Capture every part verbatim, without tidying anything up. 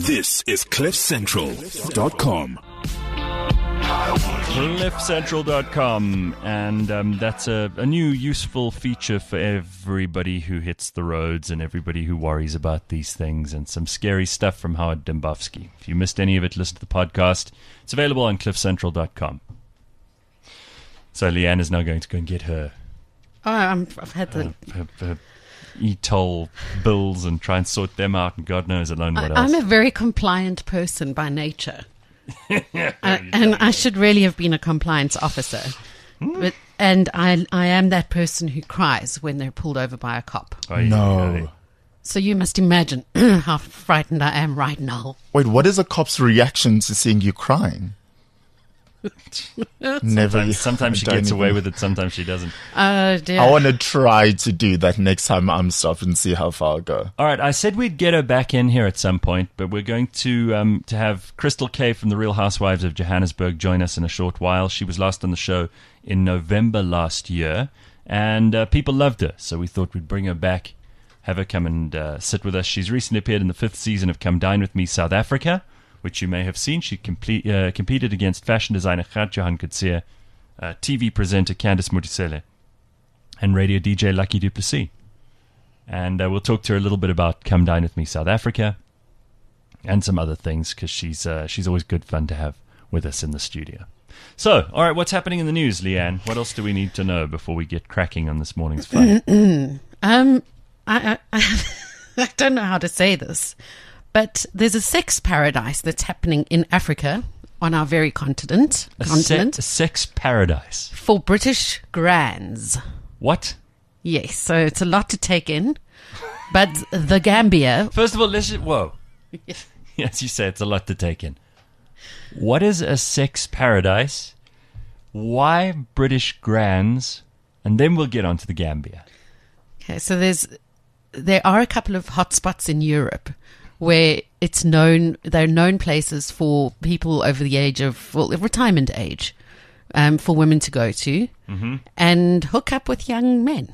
This is cliff central dot com. cliff central dot com, and um, that's a, a new useful feature for everybody who hits the roads and everybody who worries about these things, and some scary stuff from Howard Dembowski. If you missed any of it, listen to the podcast. It's available on cliff central dot com. So Leanne is now going to go and get her, Oh, I'm, I've had the... her, her, her e-toll bills and try and sort them out, and God knows alone what I, else. I'm a very compliant person by nature. uh, and I should really have been a compliance officer. But, and I, I am that person who cries when they're pulled over by a cop. Oh, yeah, No. yeah. So you must imagine how frightened I am right now. Wait, what is a cop's reaction to seeing you crying? Never. Sometimes, sometimes she I don't gets away even- with it, sometimes she doesn't. Oh, dear. I want to try to do that next time I'm stopped and see how far I go. All right, I said we'd get her back in here at some point, but we're going to um, to have Crystal Kay from the Real Housewives of Johannesburg join us in a short while. She was last on the show in November last year, and uh, people loved her, so we thought we'd bring her back, have her come and uh, sit with us. She's recently appeared in the fifth season of Come Dine With Me South Africa, which you may have seen. She complete, uh, competed against fashion designer Gert-Johan Coetzee, uh, T V presenter Candice Mutisele, and radio D J Lucky Du Plessis. And uh, we'll talk to her a little bit about Come Dine With Me South Africa and some other things, because she's, uh, she's always good fun to have with us in the studio. So, all right, what's happening in the news, Leanne? What else do we need to know before we get cracking on this morning's fight? Um, I, I, I don't know how to say this, but there's a sex paradise that's happening in Africa on our very continent, A, se- continent a sex paradise. for British grands. What? Yes, so it's a lot to take in, but the Gambia... First of all, let's just, whoa. Yes, you say it's a lot to take in. What is a sex paradise? Why British grands? And then we'll get on to the Gambia. Okay, so there's there are a couple of hotspots in Europe where it's known, they're known places for people over the age of, well, retirement age, um, for women to go to Mm-hmm. and hook up with young men.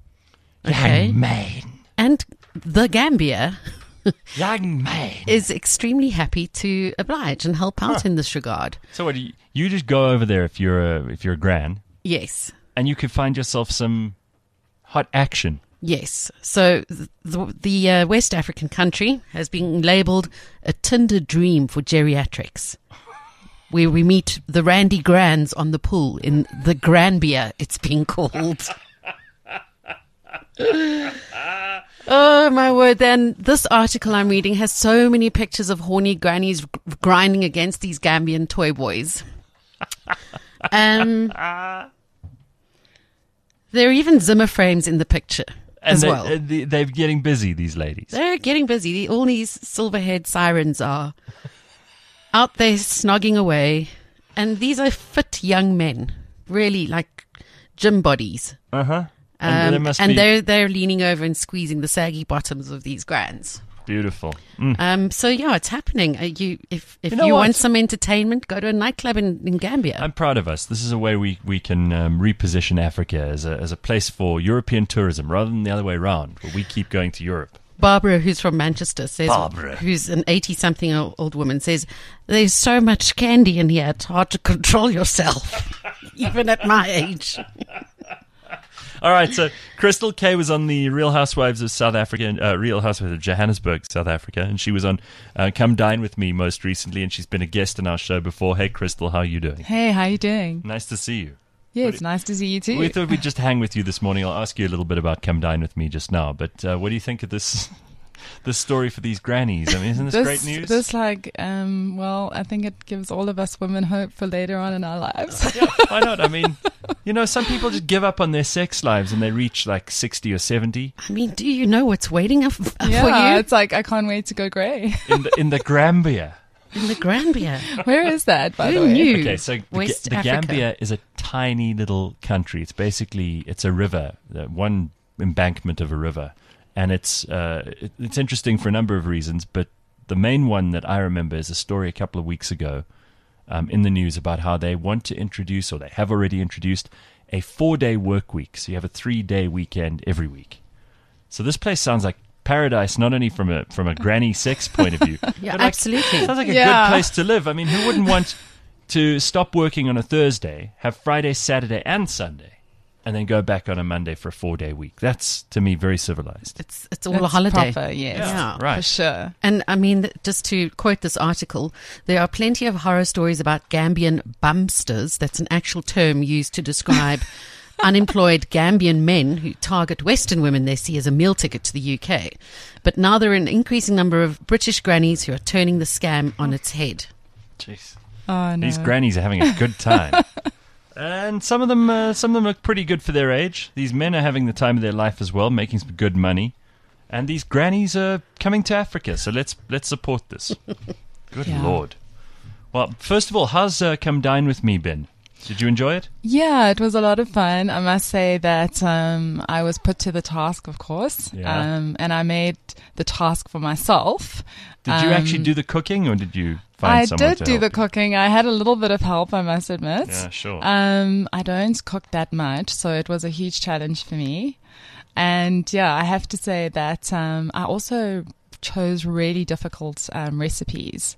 Okay. Young man. And the Gambia Young man. is extremely happy to oblige and help out in this regard. So what do you, you just go over there if you're a, if you're a gran, Yes. and you could find yourself some hot action. Yes. So th- the, the uh, West African country has been labelled a Tinder dream for geriatrics, where we meet the Randy Grands on the pool in the Granbia, it's being called. Oh, my word. Then this article I'm reading has so many pictures of horny grannies g- grinding against these Gambian toy boys. Um, there are even Zimmer frames in the picture And as they, well. uh, they, they're getting busy, these ladies. They're getting busy. All these silver-haired sirens are out there snogging away. And these are fit young men, really like gym bodies. Uh-huh. And Um, there must and be they're, they're leaning over and squeezing the saggy bottoms of these grands. beautiful. Mm. Um, so, yeah, it's happening. Uh, you, if if You you, know what? want some entertainment, go to a nightclub in, in Gambia. I'm proud of us. This is a way we, we can um, reposition Africa as a, as a place for European tourism rather than the other way around, where we keep going to Europe. Barbara, who's from Manchester, says, Barbara. who's an eighty-something old, old woman, says, there's so much candy in here, it's hard to control yourself, even at my age. All right, so Crystal Kay was on the Real Housewives of South Africa, uh, Real Housewives of Johannesburg, South Africa, and she was on uh, Come Dine With Me most recently, and she's been a guest on our show before. Hey, Crystal, how are you doing? Hey, how you doing? Nice to see you. Yeah, it's nice to see you too. We thought we'd just hang with you this morning. I'll ask you a little bit about Come Dine With Me just now, but uh, what do you think of this this story for these grannies? I mean, isn't this, this, great news? This, like, um, well, I think it gives all of us women hope for later on in our lives. Yeah, why not? I mean, you know, some people just give up on their sex lives and they reach like sixty or seventy I mean, do you know what's waiting up up yeah, for you it's like I can't wait to go grey. in the, in the Gambia. in the Gambia? Where is that, by Who the way? knew? Okay, so the, West the Africa. Gambia is a tiny little country. It's basically, it's a river, uh, one embankment of a river. And it's uh, it, it's interesting for a number of reasons, but the main one that I remember is a story a couple of weeks ago um, in the news about how they want to introduce, or they have already introduced, a four-day work week. So you have a three-day weekend every week. So this place sounds like paradise, not only from a from a granny sex point of view. Yeah, but like, absolutely. sounds like a Yeah. good place to live. I mean, who wouldn't want to stop working on a Thursday, have Friday, Saturday, and Sunday, and then go back on a Monday for a four-day week? That's, to me, very civilized. It's it's all a That's holiday. proper, yes. Yeah. Right. For sure. And I mean, just to quote this article, there are plenty of horror stories about Gambian bumsters. That's an actual term used to describe unemployed Gambian men who target Western women they see as a meal ticket to the U K. But now there are an increasing number of British grannies who are turning the scam on its head. Jeez. Oh, no. These grannies are having a good time. And some of them uh, some of them are pretty good for their age. These men are having the time of their life as well, making some good money. And these grannies are coming to Africa, so let's let's support this. Good Yeah. Lord. Well, first of all, how's uh, Come Dine With Me been? Did you enjoy it? Yeah, it was a lot of fun. I must say that um, I was put to the task, of course, Yeah. um, and I made the task for myself. Did you actually Um, do the cooking, or did you find I someone did to do help the you? cooking. I had a little bit of help, I must admit. Yeah, sure. Um, I don't cook that much, so it was a huge challenge for me. And yeah, I have to say that um, I also chose really difficult um, recipes.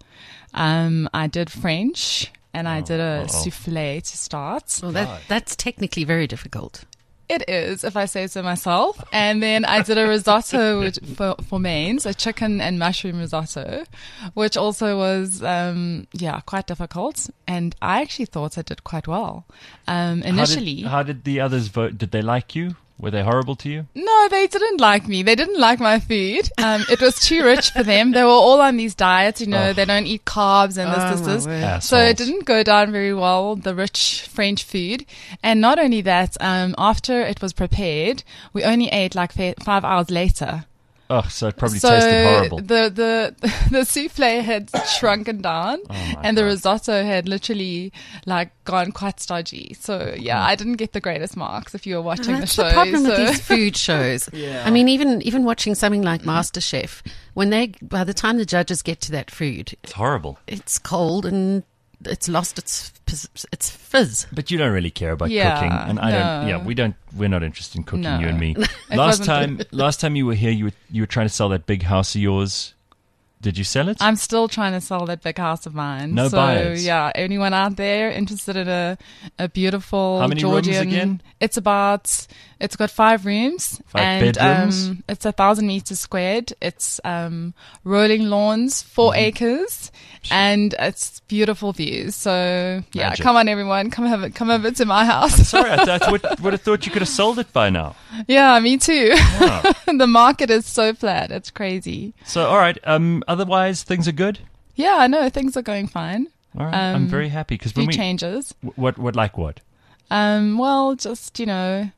Um, I did French, and I Oh, did a uh-oh. souffle to start. Well, that that's technically very difficult. It is, if I say so myself. And then I did a risotto which, for, for mains, a chicken and mushroom risotto, which also was, um, yeah, quite difficult. And I actually thought I did quite well. Um, initially. How did, how did the others vote? Did they like you? Were they horrible to you? No, they didn't like me. They didn't like my food. Um, it was too rich for them. They were all on these diets, you know, Oh. they don't eat carbs and this, Oh, this, my this. word. Assholes. So it didn't go down very well, the rich French food. And not only that, um, after it was prepared, we only ate like fa- five hours later. Oh, so it probably so tasted horrible. The, the, the souffle had shrunken down Oh my and the God. risotto had literally like gone quite stodgy. So yeah, I didn't get the greatest marks if you were watching That's the the show. problem so. with these food shows. I mean, even even watching something like MasterChef, when they by the time the judges get to that food, It's horrible. it's cold and it's lost its its fizz. But you don't really care about Yeah, cooking, and I don't. no. Yeah, we don't. We're not interested in cooking, No. you and me. It last wasn't time, the- last time you were here, you were you were trying to sell that big house of yours. Did you sell it? I'm still trying to sell that big house of mine. No so, buyers. yeah, anyone out there interested in a a beautiful How many rooms Georgian? again? It's about. It's got five rooms Five and bedrooms? um, it's a thousand meters squared. It's um, rolling lawns, four Mm-hmm. acres, and it's beautiful views. So yeah, Magic. come on everyone, come have it, come over to my house. Sorry, I thought, would, would have thought you could have sold it by now. Yeah, me too. Wow. The market is so flat, it's crazy. So, all right. Um, otherwise, things are good. Yeah, I know things are going fine. All right, I'm Um, very happy because Few when we changes. wh- what what like what Um, well, just, you know,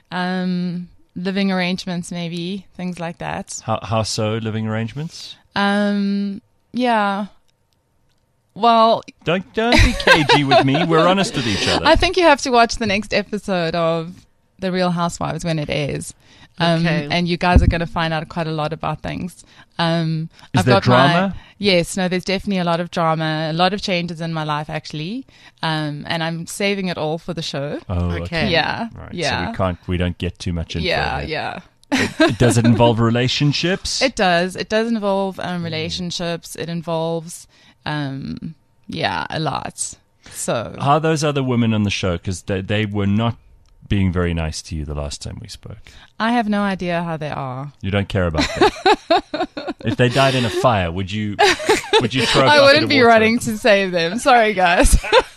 um, living arrangements, maybe, things like that. how how so living arrangements. Um, yeah. Well, Don't don't be cagey with me. We're honest with each other. I think you have to watch the next episode of The Real Housewives when it airs. Um, Okay. And you guys are going to find out quite a lot about things. Um, Is I've there got my- drama? yes, no, there's definitely a lot of drama, a lot of changes in my life, actually. Um, and I'm saving it all for the show. Oh, okay. Okay. Yeah. Right. Yeah. So we can't. We don't get too much info. yeah, here. yeah. It, does it involve relationships? It does. It does involve um, relationships. It involves, um, yeah, a lot. So How are those other women on the show? Because they they were not being very nice to you the last time we spoke. I have no idea how they are. You don't care about them. If they died in a fire, would you would you throw? a I bucket wouldn't of be water? running to save them. Sorry, guys.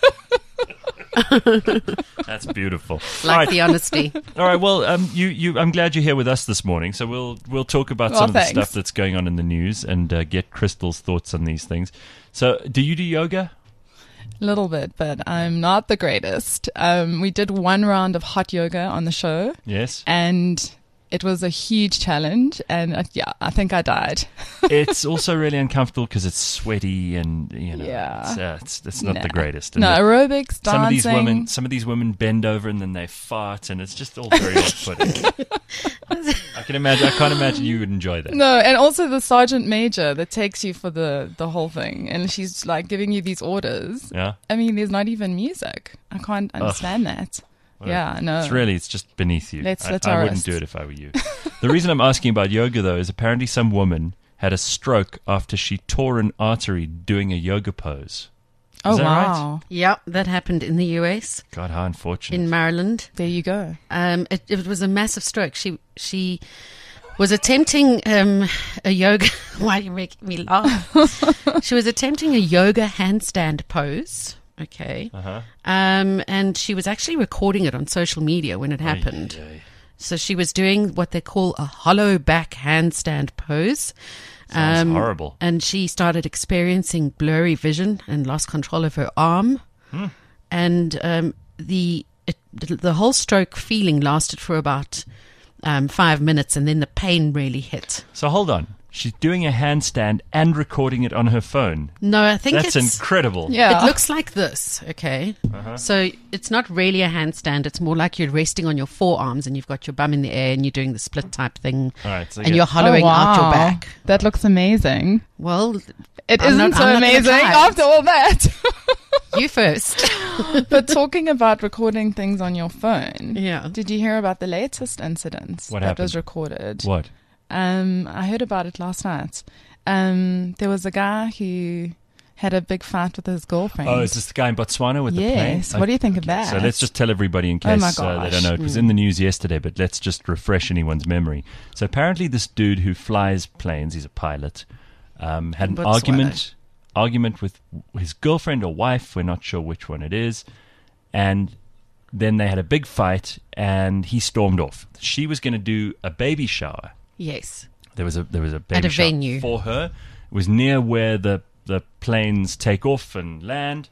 That's beautiful. Like All right. the honesty. All right. Well, um, you, you, I'm glad you're here with us this morning. So we'll we'll talk about Well, some of the thanks. stuff that's going on in the news and uh, get Crystal's thoughts on these things. So, do you do yoga? A little bit, but I'm not the greatest. Um, we did one round of hot yoga on the show, Yes. and it was a huge challenge. And uh, yeah, I think I died. It's also really uncomfortable because it's sweaty and you know, Yeah. it's, uh, it's it's not No. the greatest. And No, the- aerobics, dancing. some of these women, some of these women bend over and then they fart, and it's just all very off-putting. I can imagine. I can't imagine you would enjoy that. No, and also the sergeant major that takes you for the, the whole thing, and she's like giving you these orders. Yeah. I mean, there's not even music. I can't understand that. Yeah, no. It's really, it's just beneath you. Let's I, slit I our wouldn't wrists. do it if I were you. The reason I'm asking about yoga, though, is apparently some woman had a stroke after she tore an artery doing a yoga pose. Oh, Is that right? wow. Yep, that happened in the U S, God, how unfortunate. in Maryland. There you go. Um, it, it was a massive stroke. She she was attempting um, a yoga. Why are you making me laugh? She was attempting a yoga handstand pose. Okay. Uh-huh. Um, and she was actually recording it on social media when it happened. Ay, ay, ay. So she was doing what they call a hollow back handstand pose. Sounds horrible. And she started experiencing blurry vision and lost control of her arm. Hmm. And um, the it, the whole stroke feeling lasted for about um, five minutes, and then the pain really hit. So hold on. She's doing a handstand and recording it on her phone. No, I think That's it's incredible. Yeah. It looks like this, okay? Uh-huh. So it's not really a handstand. It's more like you're resting on your forearms and you've got your bum in the air and you're doing the split type thing. All right. So And yeah. you're hollowing Oh, out your wow. back. That looks amazing. Well, It I'm isn't not- so I'm not gonna amazing try it. after all that. you first. But talking about recording things on your phone, Yeah. did you hear about the latest incident What that happened? was recorded? What? Um, I heard about it last night. Um, there was a guy who had a big fight with his girlfriend. Oh, is this the guy in Botswana with the plane? Yes. What do you think of that? So let's just tell everybody in Oh case my uh, they gosh. don't know. It was in the news yesterday, but let's just refresh anyone's memory. So apparently this dude who flies planes, he's a pilot, um, had an Botswana. argument argument with his girlfriend or wife, we're not sure which one it is, and then they had a big fight and he stormed off. She was going to do a baby shower. Yes. There was a there was a baby At a shower venue. for her. It was near where the the planes take off and land,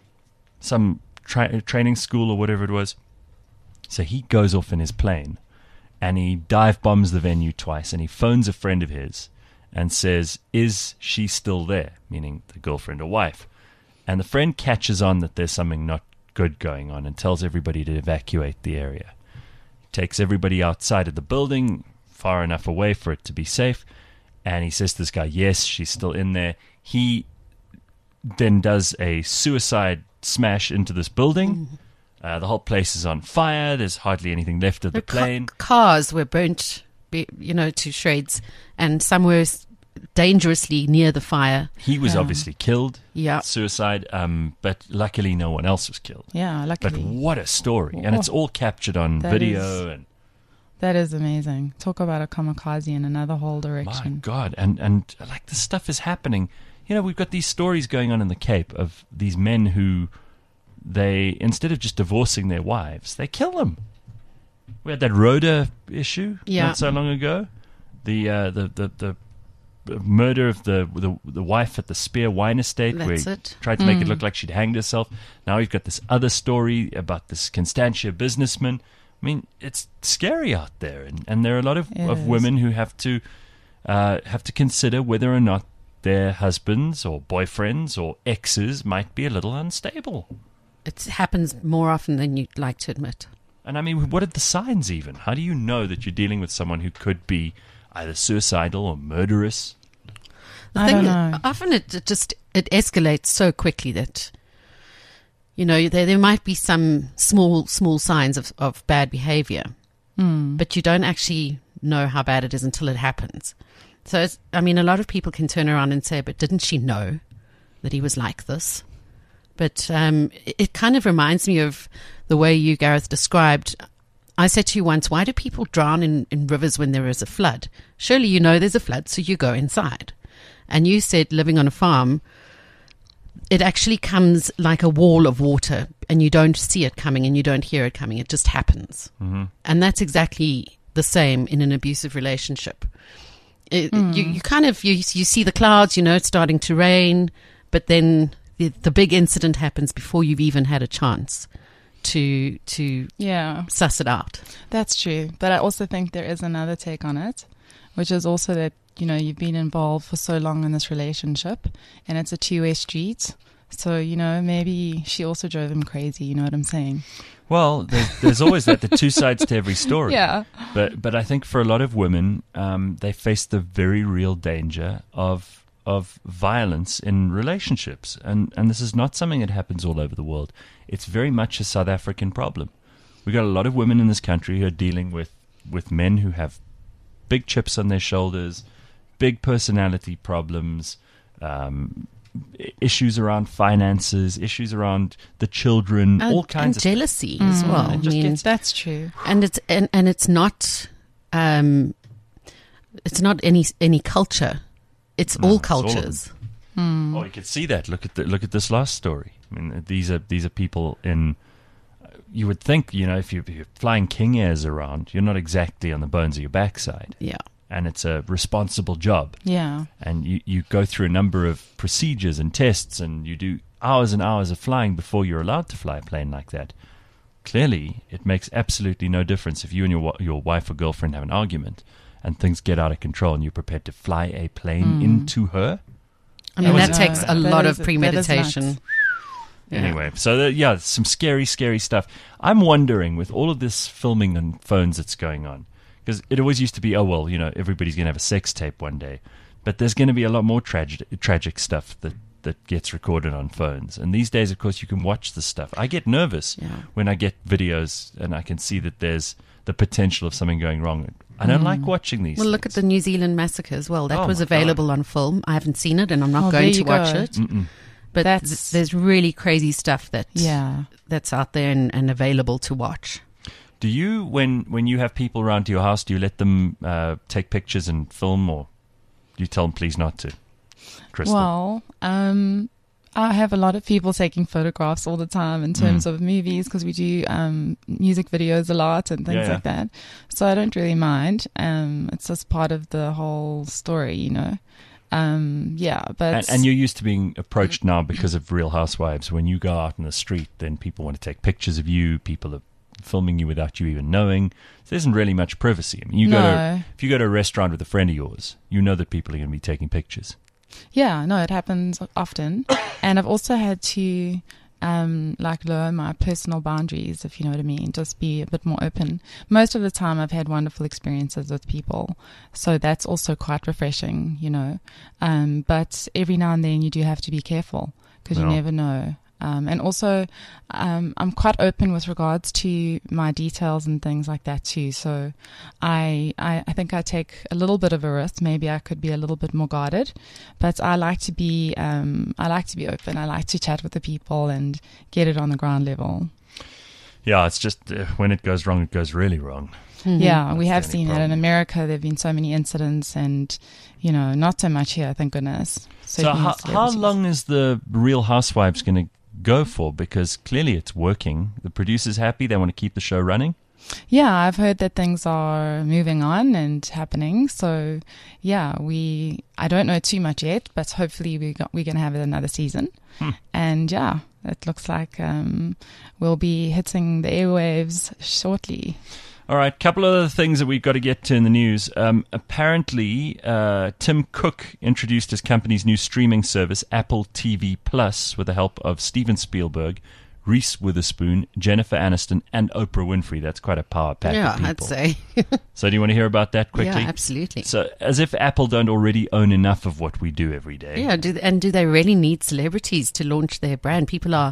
some tra- training school or whatever it was. So he goes off in his plane, and he dive bombs the venue twice, and he phones a friend of his and says, "Is she still there?" Meaning the girlfriend or wife. And the friend catches on that there's something not good going on and tells everybody to evacuate the area. Takes everybody outside of the building, far enough away for it to be safe. And he says to this guy, yes, she's still in there. He then does a suicide smash into this building. Uh, the whole place is on fire. There's hardly anything left of the The ca- plane. cars were burnt, be- you know, to shreds, and some were s- dangerously near the fire. He was obviously killed. Yeah. Suicide. Um, but luckily no one else was killed. Yeah, But luckily. what a story. And it's all captured on That video. is- And That is amazing. Talk about a kamikaze in another whole my direction. God. And, and like this stuff is happening. You know, we've got these stories going on in the Cape of these men who they, instead of just divorcing their wives, they kill them. We had that Rhoda issue Yeah. not so long ago. The, uh, the, the, the murder of the, the the wife at the Spear Wine Estate, where That's he it. tried to make it look like she'd hanged herself. Now we've got this other story about this Constantia businessman. I mean, it's scary out there, and, and there are a lot of, It of is. women who have to uh, have to consider whether or not their husbands or boyfriends or exes might be a little unstable. It happens more often than you'd like to admit. And I mean, what are the signs even? How do you know that you're dealing with someone who could be either suicidal or murderous? The I thing don't is, know. often it, it just it escalates so quickly that you know there there might be some small small signs of, of bad behavior, Mm. but you don't actually know how bad it is until it happens. So it's, I mean, a lot of people can turn around and say, "But didn't she know that he was like this?" But um, it, it kind of reminds me of the way you, Gareth, described. I said to you once, why do people drown in, in rivers when there is a flood? Surely you know there's a flood, so you go inside. And you said living on a farm, it actually comes like a wall of water, and you don't see it coming and you don't hear it coming. It just happens. Mm-hmm. And that's exactly the same in an abusive relationship. It, you, you kind of, you, you see the clouds, you know it's starting to rain, but then the, the big incident happens before you've even had a chance to to Yeah, suss it out. that's true. But I also think there is another take on it, which is also that, you know, you've been involved for so long in this relationship and it's a two-way street. So, you know, maybe she also drove him crazy. You know what I'm saying? Well, there's, there's always that. There are two sides to every story. Yeah. But but I think for a lot of women, um, they face the very real danger of of violence in relationships, and and this is not something that happens all over the world. It's very much a South African problem. We've got a lot of women in this country who are dealing with, with men who have big chips on their shoulders, big personality problems, um, issues around finances, issues around the children, And- all kinds and of jealousy as well. It I just mean, gets- That's true. and it's and, and it's not um, it's not any any culture. It's No, all it's all of them. cultures. Oh, you can see that. Look at the, look at this last story. I mean, these are these are people in. You would think, you know, if you're, if you're flying King Airs around, you're not exactly on the bones of your backside, Yeah. and it's a responsible job. Yeah. And you, you go through a number of procedures and tests, and you do hours and hours of flying before you're allowed to fly a plane like that. Clearly, it makes absolutely no difference if you and your wa- your wife or girlfriend have an argument and things get out of control, and you're prepared to fly a plane into her. I mean, was that it. takes a That lot is- of that is nuts. premeditation. Yeah. Anyway, so the, yeah, some scary, scary stuff. I'm wondering, with all of this filming on phones that's going on, because it always used to be, oh, well, you know, everybody's going to have a sex tape one day. But there's going to be a lot more tragic, tragic stuff that, that gets recorded on phones. And these days, of course, you can watch this stuff. I get nervous Yeah. when I get videos and I can see that there's the potential of something going wrong. I don't like watching these Well, look at the things. New Zealand massacre as well. That Oh, was my available on film. I haven't seen it, and I'm not Oh, going there to you watch go. it. Mm-mm. But That's- th- there's really crazy stuff that Yeah. that's out there and, and available to watch. Do you, when, when you have people around to your house, do you let them uh, take pictures and film, or do you tell them please not to? Crystal? Well, um, I have a lot of people taking photographs all the time in terms of movies because we do um, music videos a lot and things Yeah, yeah. like that. So I don't really mind. Um, it's just part of the whole story, you know. Um, yeah, but And, and you're used to being approached now because of Real Housewives. When you go out in the street, then people want to take pictures of you. People are filming you without you even knowing. So there isn't really much privacy. I mean, you go to No. if you go to a restaurant with a friend of yours, you know that people are going to be taking pictures. Yeah, no, it happens often. And I've also had to um, like lower my personal boundaries, if you know what I mean, just be a bit more open. Most of the time I've had wonderful experiences with people. So that's also quite refreshing, you know. Um, but every now and then you do have to be careful because you Yeah. never know. Um, and also, um, I'm quite open with regards to my details and things like that too. So I, I, I think I take a little bit of a risk. Maybe I could be a little bit more guarded, but I like to be, um, I like to be open. I like to chat with the people and get it on the ground level. Yeah, it's just uh, when it goes wrong, it goes really wrong. Yeah, we That's have the only seen that in problem. America. There have been so many incidents and, you know, not so much here, thank goodness. So Certainly how, how celebrities. long is the Real Housewives going to go for? Because clearly it's working. The producer's happy. They want to keep the show running. Yeah, I've heard that things are moving on and happening. So, yeah, we, I don't know too much yet, but hopefully we got, we're going to have another season. Hmm. And yeah, it looks like um, we'll be hitting the airwaves shortly. All right, couple of other things that we've got to get to in the news. Um, apparently, uh, Tim Cook introduced his company's new streaming service, Apple T V Plus, with the help of Steven Spielberg, Reese Witherspoon, Jennifer Aniston, and Oprah Winfrey. That's quite a power pack Yeah, of people. I'd say. So do you want to hear about that quickly? Yeah, absolutely. So as if Apple don't already own enough of what we do every day. Yeah, do, and do they really need celebrities to launch their brand? People are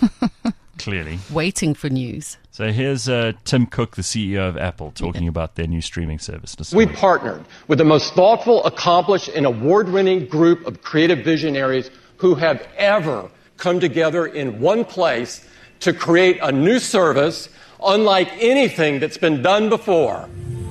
Clearly. waiting for news. So here's uh, Tim Cook, the C E O of Apple, talking about their new streaming service. Listen We to it. partnered with the most thoughtful, accomplished, and award-winning group of creative visionaries who have ever come together in one place to create a new service unlike anything that's been done before.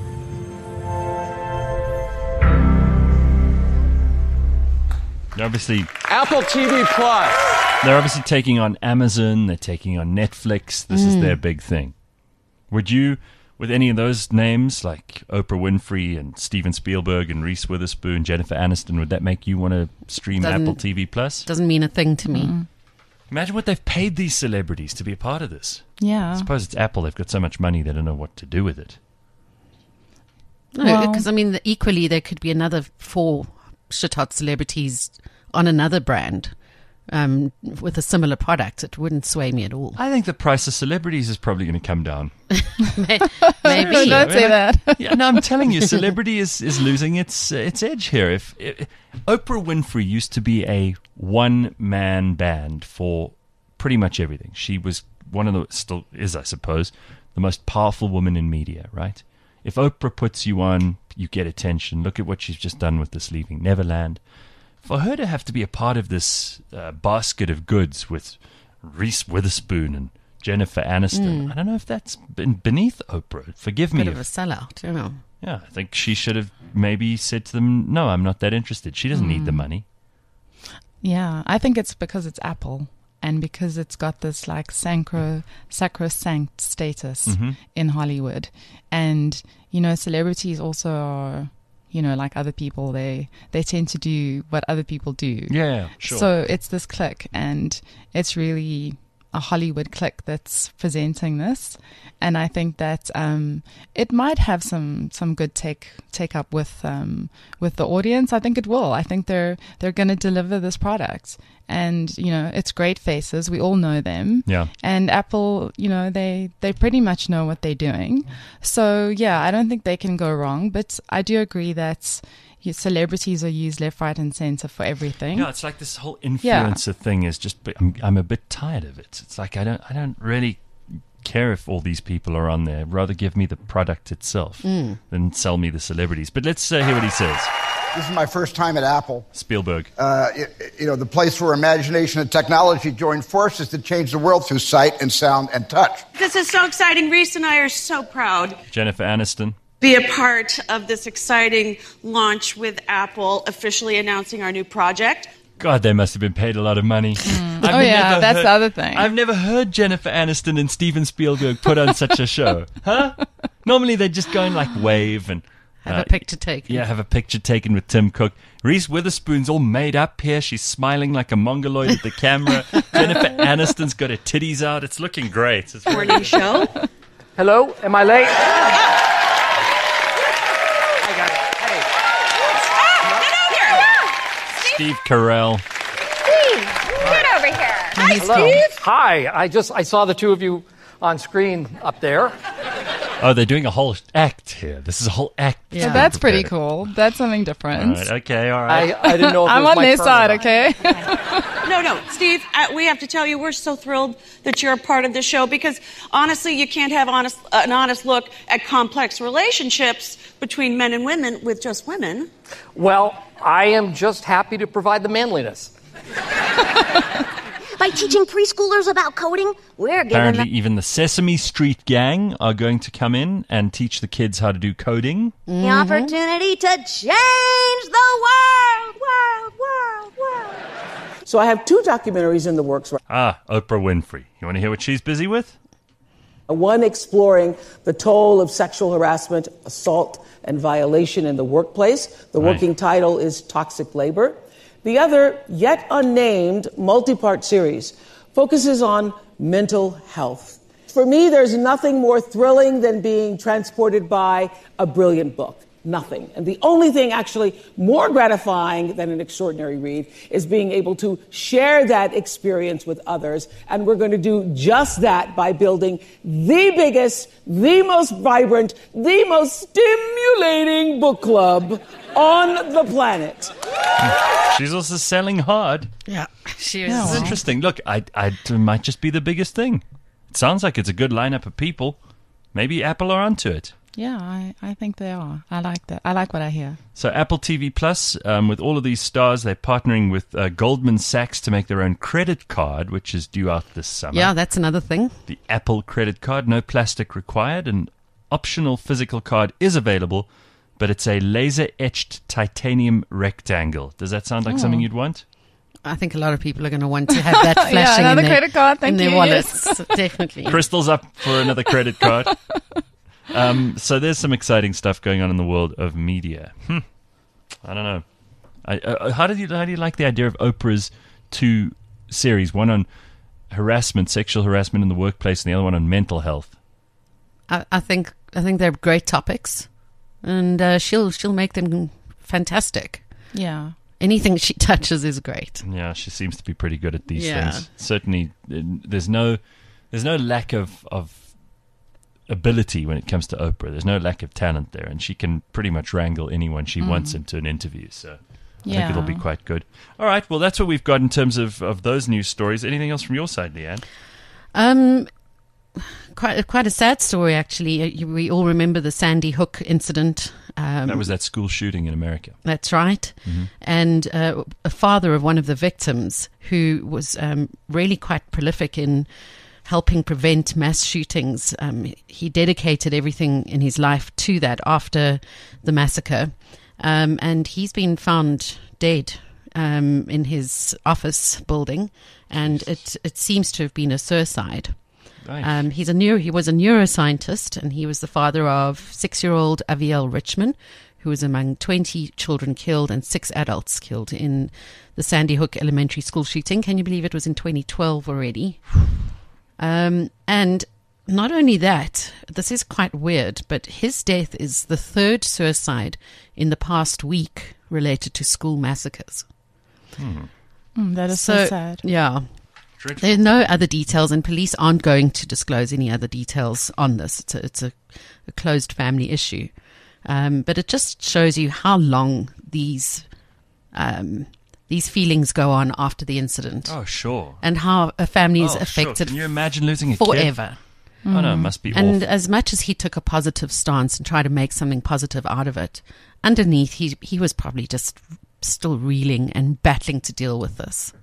They're obviously Apple T V Plus. They're obviously taking on Amazon. They're taking on Netflix. This is their big thing. Would you, with any of those names like Oprah Winfrey and Steven Spielberg and Reese Witherspoon, Jennifer Aniston, would that make you want to stream Doesn't- Apple T V Plus? Doesn't mean a thing to me. Imagine what they've paid these celebrities to be a part of this. Yeah. I suppose it's Apple. They've got so much money they don't know what to do with it. No, Well- because I mean, the, equally there could be another four shit-hot celebrities on another brand um, with a similar product. It wouldn't sway me at all. I think the price of celebrities is probably going to come down. Maybe. Don't say that. Yeah, no, I'm telling you, celebrity is, is losing its uh, its edge here. If, if Oprah Winfrey used to be a one man band for pretty much everything. She was one of the still is, I suppose, the most powerful woman in media, right? If Oprah puts you on, you get attention. Look at what she's just done with this Leaving Neverland. For her to have to be a part of this uh, basket of goods with Reese Witherspoon and Jennifer Aniston, mm. I don't know if that's been beneath Oprah. Forgive me. Bit of if, a sellout, you know. Yeah, I think she should have maybe said to them, no, I'm not that interested. She doesn't mm. need the money. Yeah, I think it's because it's Apple and because it's got this like sacro, sacrosanct status mm-hmm. in Hollywood. And, you know, celebrities also are, you know, like other people, they, they tend to do what other people do. Yeah, sure. So it's this clique, and it's really a Hollywood clique that's presenting this. And I think that um, it might have some, some good take take up with um, with the audience. I think it will. I think they're they're going to deliver this product, and you know it's great faces. We all know them. Yeah. And Apple, you know, they they pretty much know what they're doing. So yeah, I don't think they can go wrong. But I do agree that celebrities are used left, right, and center for everything. No, it's like this whole influencer yeah. thing is just. I'm, I'm a bit tired of it. It's like I don't I don't really care if all these people are on there. Rather give me the product itself mm. than sell me the celebrities. But let's uh, hear what he says. This is my first time at Apple. Spielberg. Uh, you, you know, the place where imagination and technology join forces to change the world through sight and sound and touch. This is so exciting. Reese and I are so proud. Jennifer Aniston. Be a part of this exciting launch with Apple, officially announcing our new project. God, they must have been paid a lot of money. Mm. Oh, yeah, that's heard, the other thing. I've never heard Jennifer Aniston and Steven Spielberg put on such a show. Huh? Normally they just go and like wave and... Have uh, a picture taken. Yeah, have a picture taken with Tim Cook. Reese Witherspoon's all made up here. She's smiling like a mongoloid at the camera. Jennifer Aniston's got her titties out. It's looking great. It's Morning really show. Hello, am I late? Steve Carell. Steve, get over here. Hi, Hello. Steve. Hi. I just I saw the two of you on screen up there. Oh, they're doing a whole act here. This is a whole act. Yeah, so that's pretty cool. That's something different. All right, okay, all right. I, I didn't know if I'm it was on my their turn side, okay? No, no, Steve, uh, we have to tell you we're so thrilled that you're a part of the show because, honestly, you can't have honest, uh, an honest look at complex relationships between men and women with just women. Well, I am just happy to provide the manliness. By teaching preschoolers about coding, we're giving Apparently, them even the Sesame Street gang are going to come in and teach the kids how to do coding. The opportunity to change the world, world, world, world. So I have two documentaries in the works. Ah, Oprah Winfrey. You want to hear what she's busy with? One exploring the toll of sexual harassment, assault, and violation in the workplace. The Right. working title is Toxic Labor. The other, yet unnamed, multi-part series focuses on mental health. For me, there's nothing more thrilling than being transported by a brilliant book. Nothing. And the only thing actually more gratifying than an extraordinary read is being able to share that experience with others. And we're going to do just that by building the biggest, the most vibrant, the most stimulating book club on the planet. She's also selling hard. Yeah, she is. This is interesting. Look, I, I, it might just be the biggest thing. It sounds like it's a good lineup of people. Maybe Apple are onto it. Yeah, I, I think they are. I like that. I like what I hear. So Apple T V Plus, um, with all of these stars, they're partnering with uh, Goldman Sachs to make their own credit card, which is due out this summer. Yeah, that's another thing. The Apple credit card, no plastic required. An optional physical card is available, but it's a laser-etched titanium rectangle. Does that sound like Oh. something you'd want? I think a lot of people are going to want to have that flashing Yeah, in another their, credit card, thank in their you, wallets. yes. Definitely. Crystal's up for another credit card. Um, so there's some exciting stuff going on in the world of media. Hmm. I don't know. I, uh, how did you how do you like the idea of Oprah's two series? One on harassment, sexual harassment in the workplace, and the other one on mental health. I, I think I think they're great topics, and uh, she'll she'll make them fantastic. Yeah. Anything she touches is great. Yeah, she seems to be pretty good at these Yeah. things. Certainly, uh, there's no there's no lack of of ability when it comes to Oprah. There's no lack of talent there, and she can pretty much wrangle anyone she Mm. wants into an interview. So I Yeah. think it'll be quite good. All right, well, that's what we've got in terms of, of those news stories. Anything else from your side, Leanne? Um, quite quite a sad story, actually. Uh, you- We all remember the Sandy Hook incident. Um, That was that school shooting in America. That's right. Mhm. And uh, a father of one of the victims who was um, really quite prolific in helping prevent mass shootings. Um, he dedicated everything in his life to that after the massacre. Um, and he's been found dead um, in his office building. And it, it seems to have been a suicide. Right. Um, he's a neuro, he was a neuroscientist, and he was the father of six-year-old Aviel Richman, who was among twenty children killed and six adults killed in the Sandy Hook Elementary School shooting. Can you believe it was in twenty twelve already? Um, and not only that, this is quite weird, but his death is the third suicide in the past week related to school massacres. Hmm. Mm, that is so, sad. Yeah. Dreadful. There are no other details, and police aren't going to disclose any other details on this. It's a, it's a, a closed family issue. Um, but it just shows you how long these um, these feelings go on after the incident. Oh, sure. And how a family is Oh, sure. affected Can you imagine losing a forever. kid? Oh, no, it must be And awful. as much as he took a positive stance and tried to make something positive out of it, underneath he he was probably just still reeling and battling to deal with this.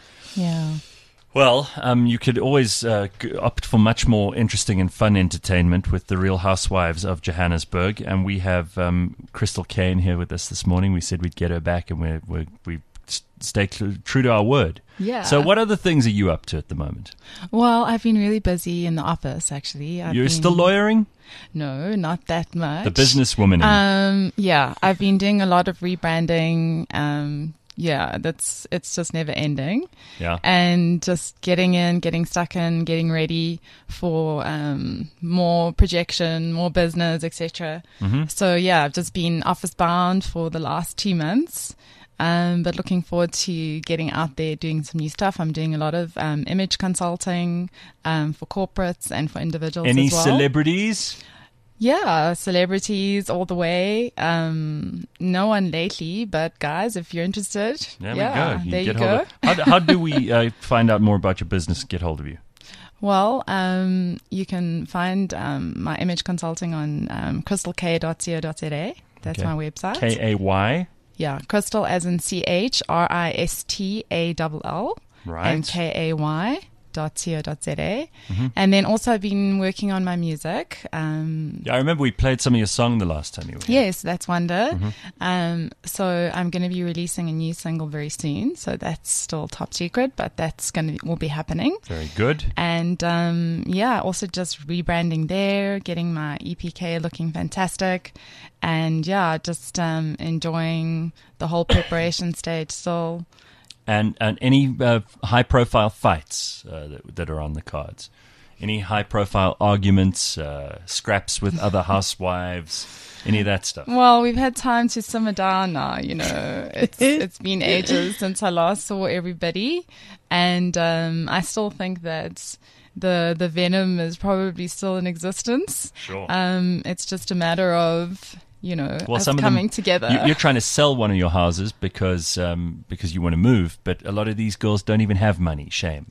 Yeah. Well, um, you could always uh, g- opt for much more interesting and fun entertainment with the Real Housewives of Johannesburg, and we have um, Crystal Kane here with us this morning. We said we'd get her back, and we're, we're, we s- stay cl- true to our word. Yeah. So, what other things are you up to at the moment? Well, I've been really busy in the office, actually. I've You're been- still lawyering? No, not that much. The businesswoman in you. Um, yeah, I've been doing a lot of rebranding. Um, yeah, that's it's just never ending. Yeah. And just getting in, getting stuck in, getting ready for um, more projection, more business, et cetera. Mhm. So yeah, I've just been office bound for the last two months. Um, but looking forward to getting out there, doing some new stuff. I'm doing a lot of um, image consulting um, for corporates and for individuals Any as well. celebrities? Yeah, celebrities all the way. Um, no one lately, but guys, if you're interested, There yeah, we go. You there get you hold go. Of, how, do- how do we uh, find out more about your business, get hold of you? Well, um, you can find um, my image consulting on um, crystal k dot co dot za. That's Okay. my website. K A Y? Yeah, Crystal as in C H R I S T A L L. Right. And K A Y dot co dot za. Mhm. And then also I've been working on my music. Um, Yeah, I remember we played some of your song the last time you were here. Yes, that's Wonder. Mhm. Um, so I'm going to be releasing a new single very soon. So that's still top secret, but that's going to will be happening. Very good. And um, yeah, also just rebranding there, getting my E P K looking fantastic, and yeah, just um, enjoying the whole preparation stage still. And and any uh, high profile fights uh, that, that are on the cards? Any high profile arguments, uh, scraps with other housewives, any of that stuff? Well, we've had time to simmer down now, you know. It's it's been ages since I last saw everybody, and um, I still think that the the venom is probably still in existence. Sure. Um, it's just a matter of, you know, Well, us some of coming them, together. you- You're trying to sell one of your houses because um, because you want to move, but a lot of these girls don't even have money. Shame.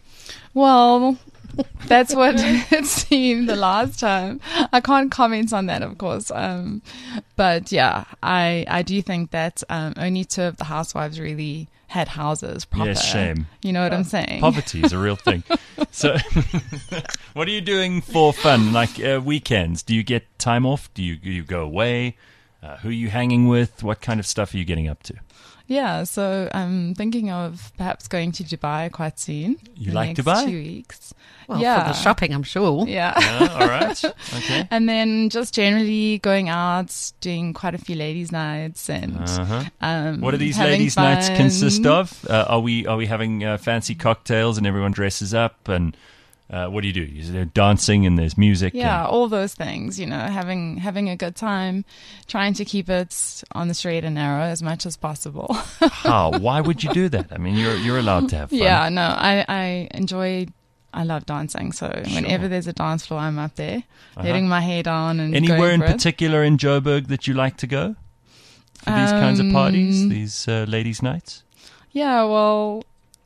Well, that's what it seemed the last time. I can't comment on that, of course. Um, but yeah, I I do think that um, only two of the housewives really had houses proper. Yes, shame. You know what I'm saying? Poverty is a real thing. So, what are you doing for fun? Like uh, weekends? Do you get time off? Do you do you go away? Uh, who are you hanging with? What kind of stuff are you getting up to? Yeah, so I'm thinking of perhaps going to Dubai quite soon. You the like next Dubai? Two weeks. Well, yeah. for the shopping, I'm sure. Yeah. Yeah, all right. Okay. And then just generally going out, doing quite a few ladies' nights, and Uh-huh. um, What do these having ladies' nights fun. consist of? Uh, are we are we having uh, fancy cocktails and everyone dresses up? And uh, what do you do? Is there dancing and there's music? Yeah, and- all those things, you know, having having a good time, trying to keep it on the straight and narrow as much as possible. How? Why would you do that? I mean, you're you're allowed to have fun. Yeah, no, I, I enjoy, I love dancing. So whenever Sure. there's a dance floor, I'm up there, Uh-huh. letting my hair down and Anywhere going in for it. particular in Joburg that you like to go for these kinds of parties, Um, these uh, ladies' nights? Yeah, well,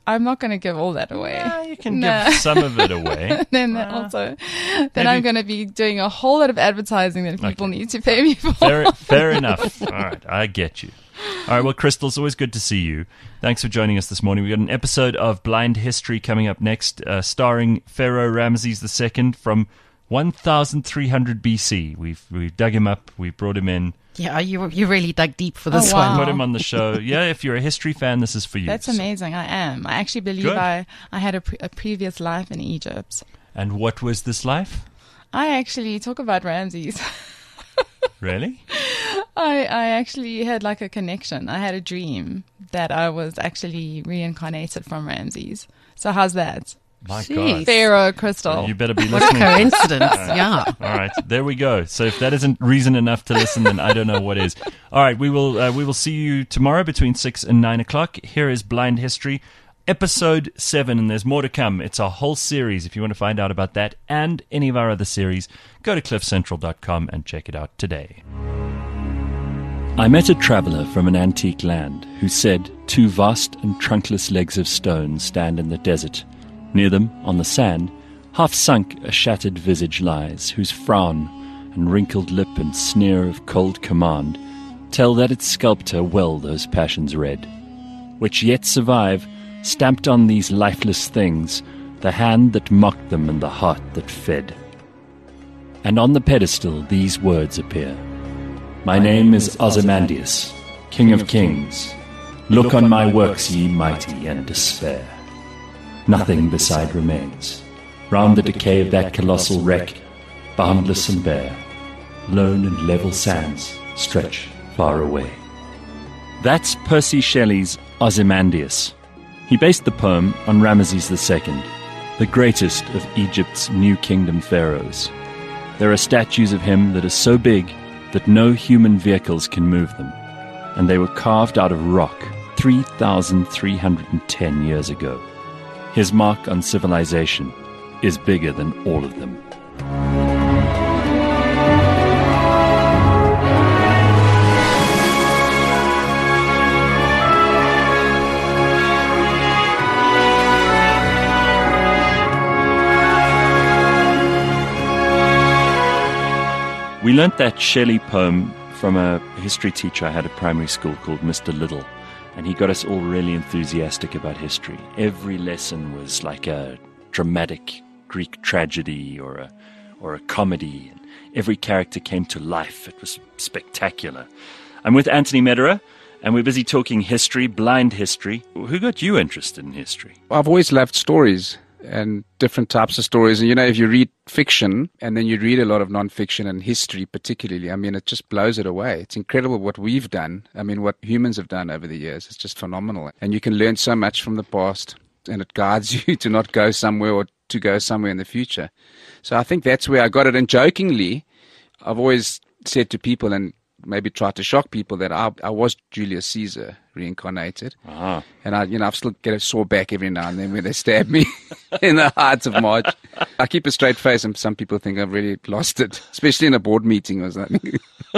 I'm not going to give all that away. Yeah, you can No. give some of it away. then Uh, also, then maybe- I'm going to be doing a whole lot of advertising that people need to pay me for. Fair, fair enough. All right, I get you. All right, well, Crystal, it's always good to see you. Thanks for joining us this morning. We've got an episode of Blind History coming up next, uh, starring Pharaoh Ramesses the Second from one thousand three hundred B C. We've we've dug him up. We brought him in. Yeah, you you really dug deep for this Oh, wow. one. Put him on the show. Yeah, if you're a history fan, this is for you. That's amazing. I am. I actually believe Good. I, I had a, pre- a previous life in Egypt. And what was this life? I actually talk about Ramses. Really? I I actually had like a connection. I had a dream that I was actually reincarnated from Ramses. So how's that? My Jeez. God. Pharaoh Crystal. You better be What a listening. coincidence, All right. yeah. All right, there we go. So if that isn't reason enough to listen, then I don't know what is. All right, we will uh, we will see you tomorrow between six and nine o'clock. Here is Blind History, episode seven, and there's more to come. It's a whole series. If you want to find out about that and any of our other series, go to cliff central dot com and check it out today. I met a traveller from an antique land who said two vast and trunkless legs of stone stand in the desert. Near them, on the sand, half sunk a shattered visage lies, whose frown and wrinkled lip and sneer of cold command tell that its sculptor well those passions read, which yet survive, stamped on these lifeless things, the hand that mocked them and the heart that fed. And on the pedestal these words appear: My name is Ozymandias, King of Kings. Look on my works, ye mighty, and despair. Nothing beside remains. Round the decay of that colossal wreck, boundless and bare, lone and level sands stretch far away. That's Percy Shelley's Ozymandias. He based the poem on Ramesses the Second, the greatest of Egypt's New Kingdom pharaohs. There are statues of him that are so big that no human vehicles can move them, and they were carved out of rock three thousand three hundred ten years ago. His mark on civilization is bigger than all of them. We learnt that Shelley poem from a history teacher I had at primary school called Mister Little, and he got us all really enthusiastic about history. Every lesson was like a dramatic Greek tragedy or a or a comedy. Every character came to life. It was spectacular. I'm with Anthony Mederer, and we're busy talking history, blind history. Who got you interested in history? I've always loved stories and different types of stories. And, you know, if you read fiction and then you read a lot of non-fiction and history particularly, I mean, it just blows it away. It's incredible what we've done. I mean, what humans have done over the years. It's just phenomenal. And you can learn so much from the past, and it guides you to not go somewhere or to go somewhere in the future. So I think that's where I got it. And jokingly, I've always said to people and maybe tried to shock people that I, I was Julius Caesar reincarnated. Ah. And I, you know, I've still get a sore back every now and then when they stab me in the Ides of March. I keep a straight face, and some people think I've really lost it, especially in a board meeting or something.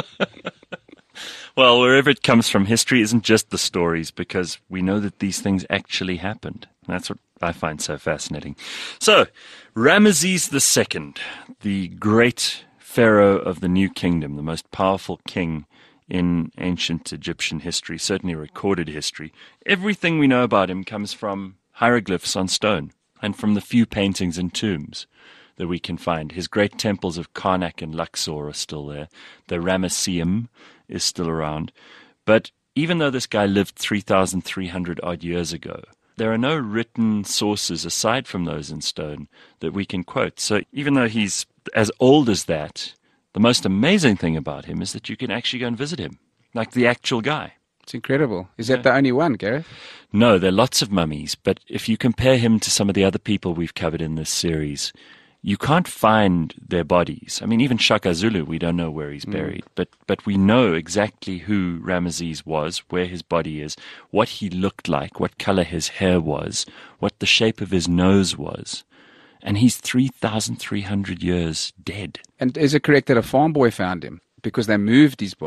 Well, wherever it comes from, history isn't just the stories, because we know that these things actually happened. That's what I find so fascinating. So, Ramesses the Second, the great pharaoh of the New Kingdom, the most powerful king in ancient Egyptian history, certainly recorded history. Everything we know about him comes from hieroglyphs on stone and from the few paintings and tombs that we can find. His great temples of Karnak and Luxor are still there. The Ramesseum is still around. But even though this guy lived three thousand three hundred odd years ago, there are no written sources aside from those in stone that we can quote. So even though he's as old as that, the most amazing thing about him is that you can actually go and visit him, like the actual guy. It's incredible. Is that the only one, Gareth? No, there are lots of mummies, but if you compare him to some of the other people we've covered in this series, you can't find their bodies. I mean, even Shaka Zulu, we don't know where he's Mm. buried, but but we know exactly who Ramesses was, where his body is, what he looked like, what color his hair was, what the shape of his nose was. And he's three thousand three hundred years dead. And is it correct that a farm boy found him because they moved his body?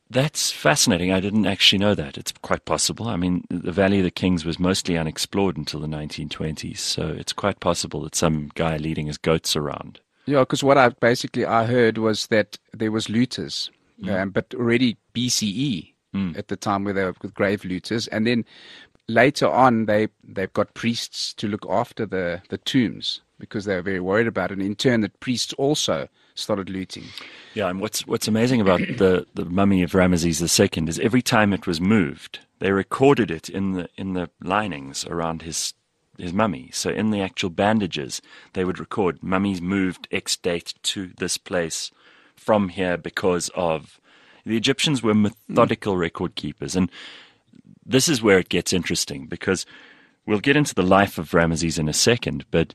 That's fascinating. I didn't actually know that. It's quite possible. I mean, the Valley of the Kings was mostly unexplored until the nineteen twenties, so it's quite possible that some guy leading his goats around. Yeah, because what I basically I heard was that there was looters, Mm. um, but already B C E Mm. at the time where they were with grave looters, and then later on they they've got priests to look after the the tombs because they were very worried about it. And in turn, the priests also started looting. Yeah, and what's what's amazing about the, the mummy of Ramesses the Second is every time it was moved, they recorded it in the in the linings around his his mummy. So in the actual bandages, they would record mummies moved X date to this place from here because of. The Egyptians were methodical mm. record keepers, and this is where it gets interesting because we'll get into the life of Ramesses in a second, but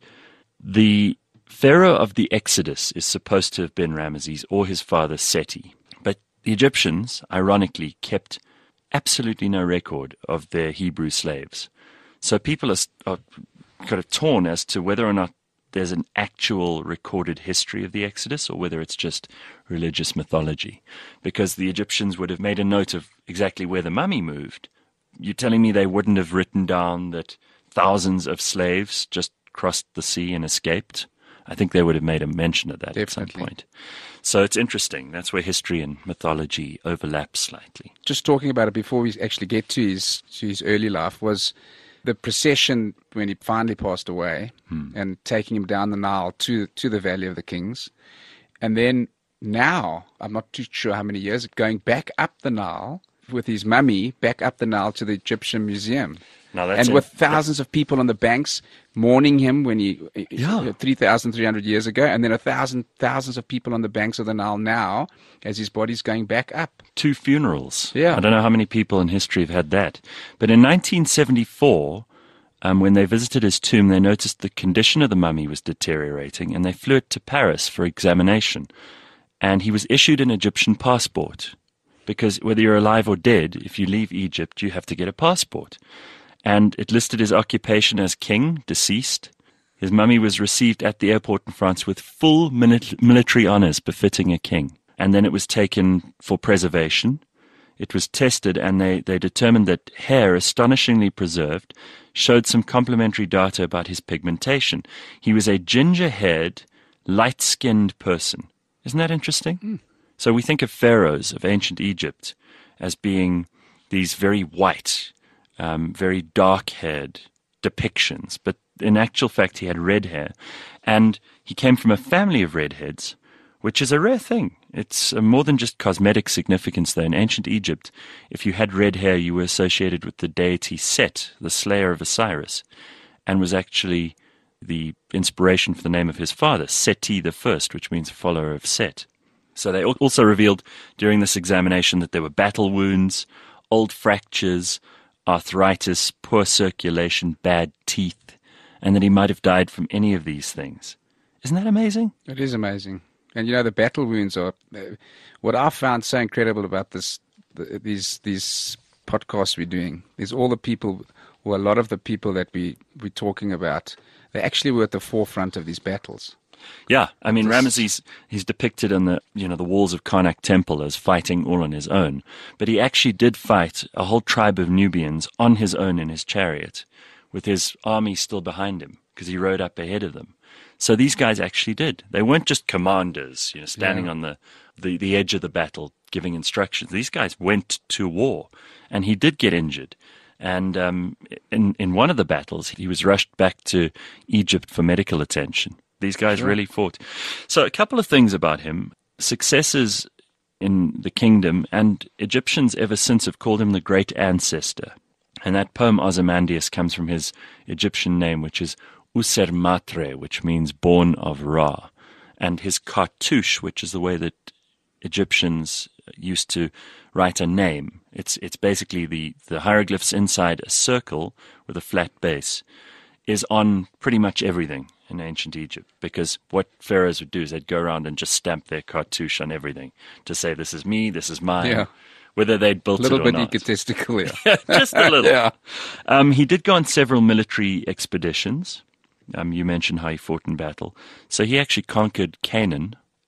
the Pharaoh of the Exodus is supposed to have been Ramesses or his father Seti. But the Egyptians, ironically, kept absolutely no record of their Hebrew slaves. So people are, are kind of torn as to whether or not there's an actual recorded history of the Exodus or whether it's just religious mythology. Because the Egyptians would have made a note of exactly where the mummy moved. You're telling me they wouldn't have written down that thousands of slaves just crossed the sea and escaped? I think they would have made a mention of that Definitely. At some point. So it's interesting. That's where history and mythology overlap slightly. Just talking about it before we actually get to his to his early life was the procession when he finally passed away hmm. and taking him down the Nile to to the Valley of the Kings. And then now, I'm not too sure how many years, going back up the Nile with his mummy, back up the Nile to the Egyptian Museum. Now that's and with thousands of people on the banks mourning him when he, yeah. three thousand three hundred years ago, and then a thousand, thousands of people on the banks of the Nile now as his body's going back up. Two funerals. Yeah. I don't know how many people in history have had that. But in nineteen seventy-four, um, when they visited his tomb, they noticed the condition of the mummy was deteriorating, and they flew it to Paris for examination. And he was issued an Egyptian passport, because whether you're alive or dead, if you leave Egypt, you have to get a passport. And it listed his occupation as king, deceased. His mummy was received at the airport in France with full military honors befitting a king. And then it was taken for preservation. It was tested, and they, they determined that hair, astonishingly preserved, showed some complementary data about his pigmentation. He was a ginger-haired, light-skinned person. Isn't that interesting? Mm. So we think of pharaohs of ancient Egypt as being these very white, Um, very dark-haired depictions, but in actual fact he had red hair, and he came from a family of redheads, which is a rare thing. It's uh, more than just cosmetic significance, though. In ancient Egypt, if you had red hair, you were associated with the deity Set, the slayer of Osiris, and was actually the inspiration for the name of his father, Seti the First, which means follower of Set. So they also revealed during this examination that there were battle wounds, old fractures, arthritis, poor circulation, bad teeth, and that he might have died from any of these things. Isn't that amazing? It is amazing. And you know, the battle wounds are uh, what I found so incredible about this, the, these these podcasts we're doing is all the people, or a lot of the people that we we're talking about, they actually were at the forefront of these battles. Yeah, I mean, Ramesses, he's depicted on the, you know, the walls of Karnak Temple as fighting all on his own. But he actually did fight a whole tribe of Nubians on his own in his chariot, with his army still behind him, because he rode up ahead of them. So these guys actually did. They weren't just commanders, you know, standing yeah. on the, the, the edge of the battle giving instructions. These guys went to war, and he did get injured. And um, in, in one of the battles, he was rushed back to Egypt for medical attention. These guys sure. really fought. So a couple of things about him. Successes in the kingdom, and Egyptians ever since have called him the great ancestor. And that poem Ozymandias comes from his Egyptian name, which is Usermatre, which means born of Ra. And his cartouche, which is the way that Egyptians used to write a name. It's it's basically the, the hieroglyphs inside a circle with a flat base is on pretty much everything in ancient Egypt, because what pharaohs would do is they'd go around and just stamp their cartouche on everything to say, this is me, this is mine, yeah. whether they'd built it or not. A little bit egotistical, yeah. Just a little. yeah. Um, he did go on several military expeditions. Um, you mentioned how he fought in battle. So he actually conquered Canaan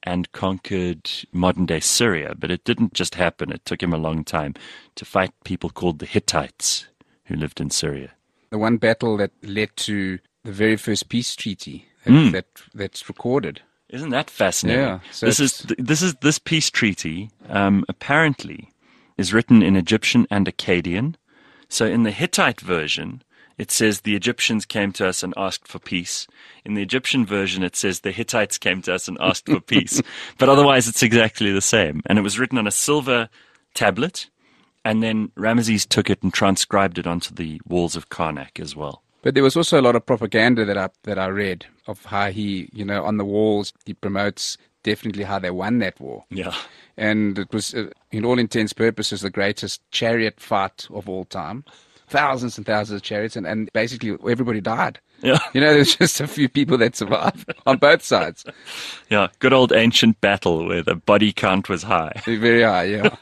and conquered modern-day Syria. But it didn't just happen. It took him a long time to fight people called the Hittites who lived in Syria. The one battle that led to the very first peace treaty that, Mm. that that's recorded. Isn't that fascinating? Yeah, so this is this is this peace treaty. Um, apparently, is written in Egyptian and Akkadian. So in the Hittite version, it says the Egyptians came to us and asked for peace. In the Egyptian version, it says the Hittites came to us and asked for peace. But otherwise, it's exactly the same. And it was written on a silver tablet, and then Ramesses took it and transcribed it onto the walls of Karnak as well. But there was also a lot of propaganda that I that I read of how he, you know, on the walls he promotes definitely how they won that war. Yeah. And it was, uh, in all intents purposes, the greatest chariot fight of all time. Thousands and thousands of chariots, and, and basically everybody died. Yeah. You know, there's just a few people that survived on both sides. Yeah, good old ancient battle where the body count was high. Very high, yeah.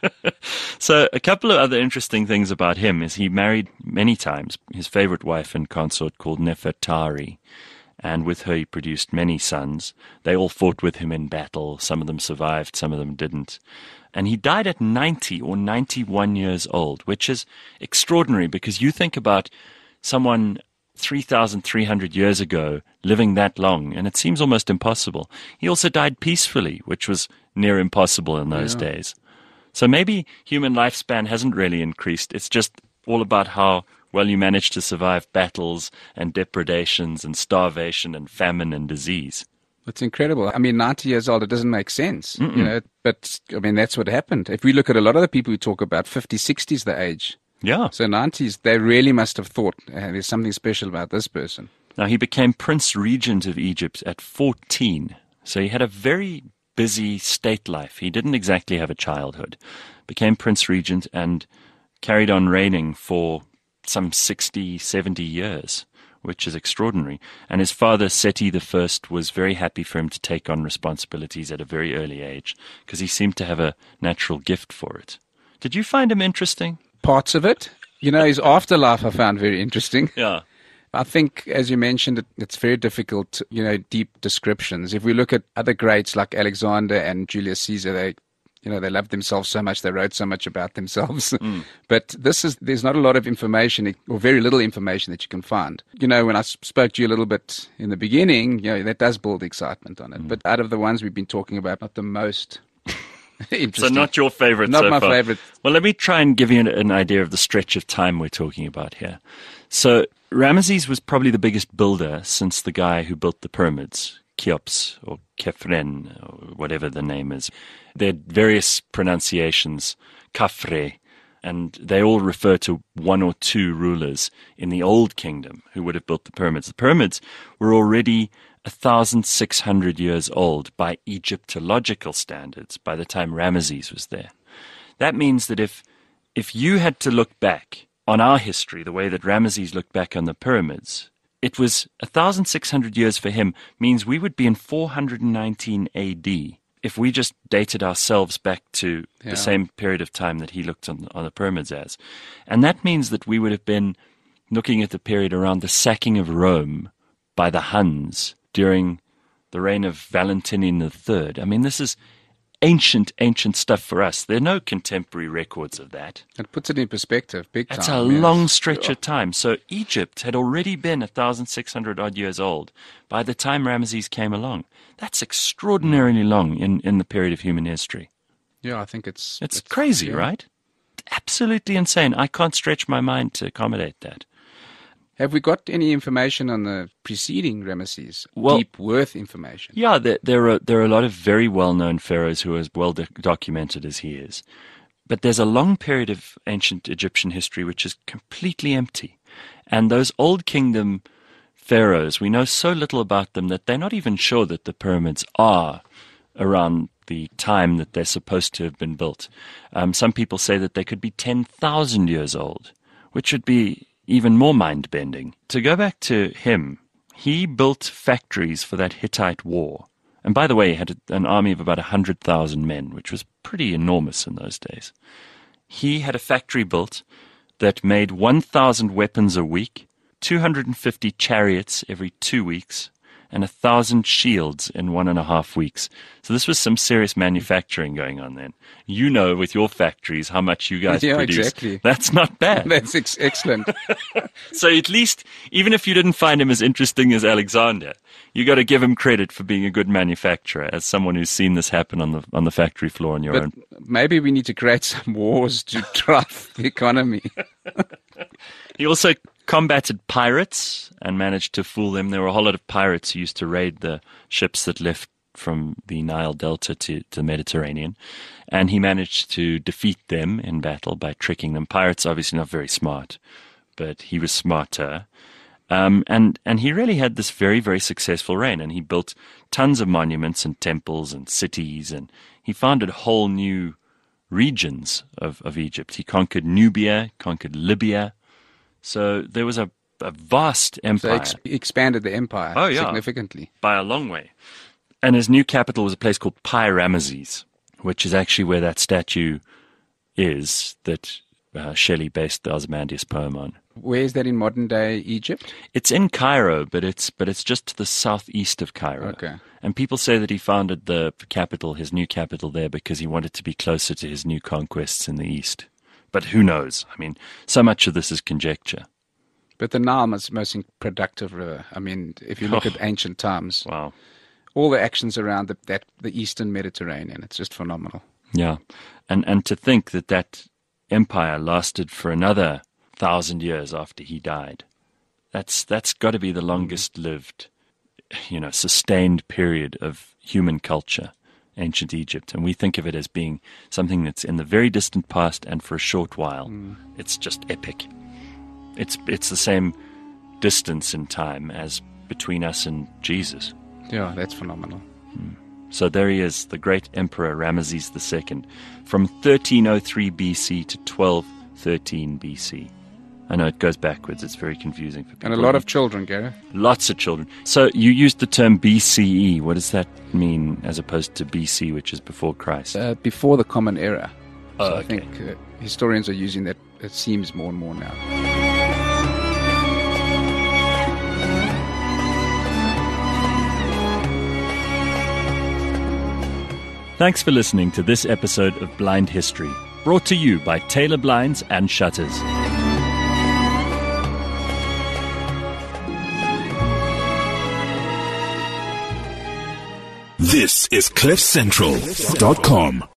So a couple of other interesting things about him is he married many times his favorite wife and consort called Nefertari, and with her he produced many sons. They all fought with him in battle. Some of them survived, some of them didn't. And he died at ninety or ninety-one years old, which is extraordinary because you think about someone three thousand three hundred years ago living that long, and it seems almost impossible. He also died peacefully, which was near impossible in those Yeah. days. So maybe human lifespan hasn't really increased. It's just all about how well you manage to survive battles and depredations and starvation and famine and disease. It's incredible. I mean, ninety years old, it doesn't make sense, Mm-mm. you know, but I mean, that's what happened. If we look at a lot of the people who talk about, fifty, sixty is the age. Yeah. So nineties, they really must have thought, uh, there's something special about this person. Now, he became Prince Regent of Egypt at fourteen, so he had a very busy state life. He didn't exactly have a childhood. Became Prince Regent and carried on reigning for some sixty, seventy years, which is extraordinary. And his father, Seti the First, was very happy for him to take on responsibilities at a very early age because he seemed to have a natural gift for it. Did you find him interesting? Parts of it. You know, his afterlife I found very interesting. Yeah. I think, as you mentioned, it, it's very difficult, you know, deep descriptions. If we look at other greats like Alexander and Julius Caesar, they, you know, they loved themselves so much, they wrote so much about themselves. Mm. But this is, there's not a lot of information, or very little information that you can find. You know, when I spoke to you a little bit in the beginning, you know, that does build excitement on it. Mm. But out of the ones we've been talking about, not the most interesting. So not your favorite Not so my far. favorite. Well, let me try and give you an, an idea of the stretch of time we're talking about here. So Ramesses was probably the biggest builder since the guy who built the pyramids, Cheops or Khephren, or whatever the name is. There are various pronunciations, Khafre, and they all refer to one or two rulers in the Old Kingdom who would have built the pyramids. The pyramids were already one thousand six hundred years old by Egyptological standards by the time Ramesses was there. That means that if if you had to look back on our history the way that Ramesses looked back on the pyramids, it was one thousand six hundred years for him means we would be in four hundred nineteen A D if we just dated ourselves back to Yeah. the same period of time that he looked on, on the pyramids as. And that means that we would have been looking at the period around the sacking of Rome by the Huns during the reign of Valentinian the Third. I mean, this is ancient, ancient stuff for us. There are no contemporary records of that. It puts it in perspective, big time. That's a yes. long stretch of time. So Egypt had already been one thousand six hundred odd years old by the time Ramesses came along. That's extraordinarily long in, in the period of human history. Yeah, I think it's... It's, crazy, yeah. right? Absolutely insane. I can't stretch my mind to accommodate that. Have we got any information on the preceding Ramesses? Well- Deep worth information? Yeah, there, there are there are a lot of very well-known pharaohs who are as well doc- documented as he is. But there's a long period of ancient Egyptian history which is completely empty. And those Old Kingdom pharaohs, we know so little about them that they're not even sure that the pyramids are around the time that they're supposed to have been built. Um, some people say that they could be ten thousand years old, which would be even more mind-bending. To go back to him, he built factories for that Hittite war. And by the way, he had an army of about one hundred thousand men, which was pretty enormous in those days. He had a factory built that made one thousand weapons a week, two hundred fifty chariots every two weeks, and a thousand shields in one and a half weeks. So this was some serious manufacturing going on then. You know, with your factories, how much you guys yeah, produce. Exactly. That's not bad. That's ex- excellent. So at least, even if you didn't find him as interesting as Alexander, you got to give him credit for being a good manufacturer, as someone who's seen this happen on the on the factory floor on your but own. Maybe we need to create some wars to drive the economy. He also combated pirates and managed to fool them. There were a whole lot of pirates who used to raid the ships that left from the Nile Delta to, to the Mediterranean, and he managed to defeat them in battle by tricking them. Pirates obviously not very smart, but he was smarter. Um, and, and he really had this very, very successful reign, and he built tons of monuments and temples and cities, and he founded whole new regions of, of Egypt. He conquered Nubia, conquered Libya. So there was a, a vast empire. So ex- expanded the empire oh, yeah, significantly. By a long way. And his new capital was a place called Pi-Ramesses, which is actually where that statue is that uh, Shelley based the Ozymandias poem on. Where is that in modern-day Egypt? It's in Cairo, but it's but it's just to the southeast of Cairo. Okay. And people say that he founded the capital, his new capital there, because he wanted to be closer to his new conquests in the east. But who knows? I mean, so much of this is conjecture. But the Nile is the most productive river. I mean, if you look Oh. at ancient times, wow, all the actions around the, that the eastern Mediterranean, it's just phenomenal. Yeah, and and to think that that empire lasted for another thousand years after he died, that's that's got to be the longest lived, you know, sustained period of human culture, ancient Egypt. And we think of it as being something that's in the very distant past, and for a short while, mm. it's just epic. It's it's the same distance in time as between us and Jesus. Yeah, that's phenomenal. Mm. So there he is, the great Emperor Ramesses the Second, from thirteen oh three B C to twelve thirteen B C. I know it goes backwards. It's very confusing for people. And a lot of children, Gareth. Lots of children. So you used the term B C E. What does that mean as opposed to B C, which is before Christ? Uh, before the Common Era. Oh, so I okay. think uh, historians are using that, it seems, more and more now. Thanks for listening to this episode of Blind History, brought to you by Taylor Blinds and Shutters. This is cliff central dot com.